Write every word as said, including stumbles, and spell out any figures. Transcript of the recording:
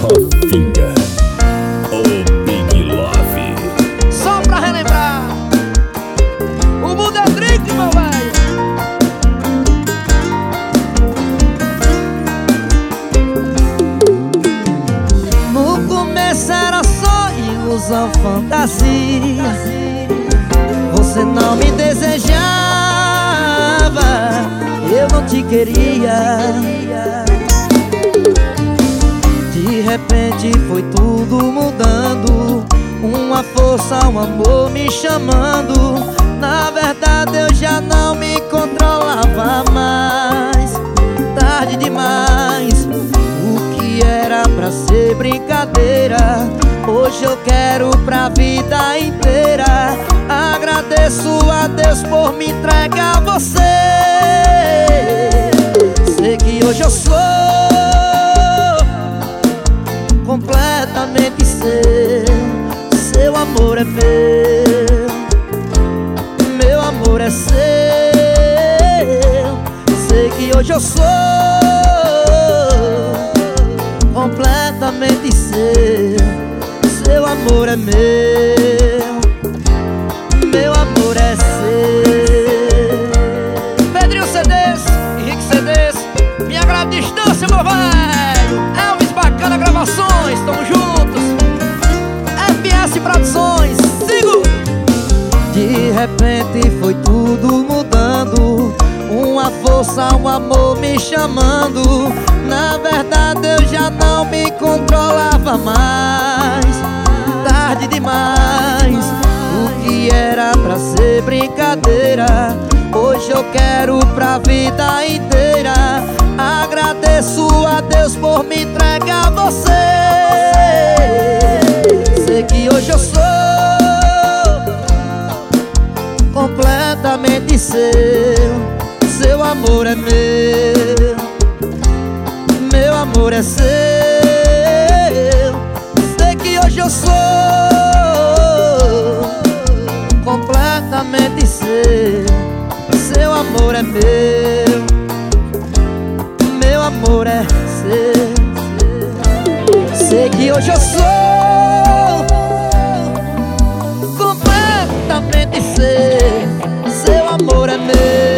Rafinha, o Big Love. Só pra relembrar, o mundo é drink, meu velho. No começo era só ilusão, fantasia. Você não me desejava, eu não te queria. De repente foi tudo mudando, uma força, um amor me chamando. Na verdade eu já não me controlava mais. Tarde demais, o que era pra ser brincadeira, hoje eu quero pra vida inteira. Agradeço a Deus por me entregar a você. Sei que hoje eu sou completamente seu. Seu amor é meu, meu amor é seu. Sei que hoje eu sou completamente seu. Seu amor é meu, meu amor é seu. Pedrinho C Ds, Henrique C Ds, minha grande distância, meu velho. Elvis Bacana Gravações, tamo juntos. F S Produções, sigo. De repente foi tudo mudando, uma força, um amor me chamando. Na verdade eu já não me controlava mais. Tarde demais, o que era pra ser brincadeira, hoje eu quero pra vida inteira. Agradeço a Deus por me entregar a você. Sei que hoje eu sou completamente seu. Seu amor é meu, meu amor é seu. Sei que hoje eu sou completamente seu. Seu amor é meu, meu amor é seu. Sei que hoje eu sou completamente seu. Seu amor é meu.